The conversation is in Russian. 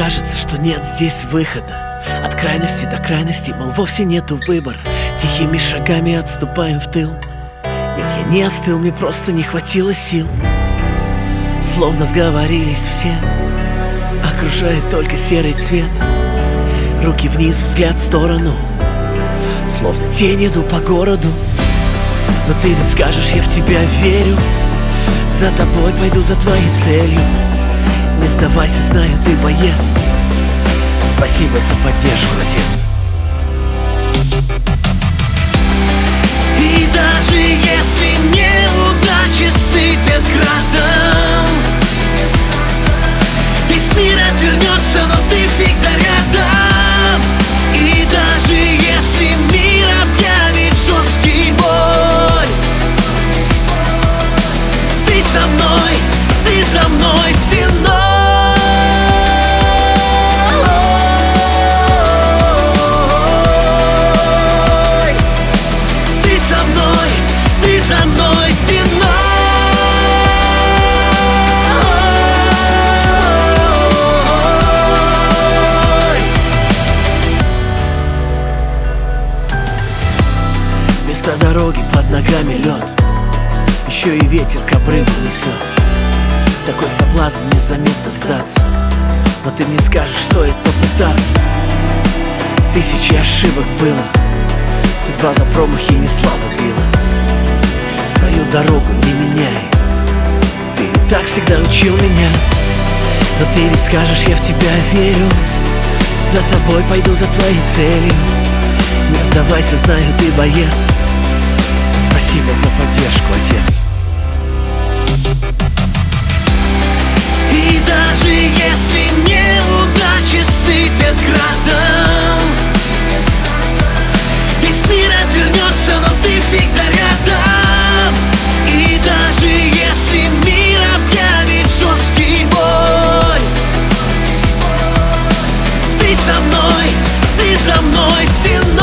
кажется, что нет здесь выхода. От крайности до крайности, мол, вовсе нету выбора. Тихими шагами отступаем в тыл. Нет, я не остыл, мне просто не хватило сил. Словно сговорились все, окружает только серый цвет. Руки вниз, взгляд в сторону, словно тень иду по городу. Но ты ведь скажешь, я в тебя верю. За тобой пойду, за твоей целью. Не сдавайся, знаю, ты боец. Спасибо за поддержку, отец. И даже если неудачи сыпят градом, весь мир отвернется, но ты всегда рядом. И даже если мир объявит жесткий бой, ты со мной стеной. Ты со мной стеной. Вместо дороги под ногами лед, еще и ветер к обрыву несет. Такой соблазн незаметно сдаться, но ты мне скажешь, стоит попытаться. Тысячи ошибок было, судьба за промахи не слабо била. Свою дорогу не меняй, ты ведь так всегда учил меня. Но ты ведь скажешь, я в тебя верю. За тобой пойду, за твоей целью. Не сдавайся, знаю, ты боец. Спасибо за поддержку, отец. И даже если неудачи сыпят градом, весь мир отвернется, но ты всегда рядом. И даже если мир объявит жесткий бой, ты со мной стеной.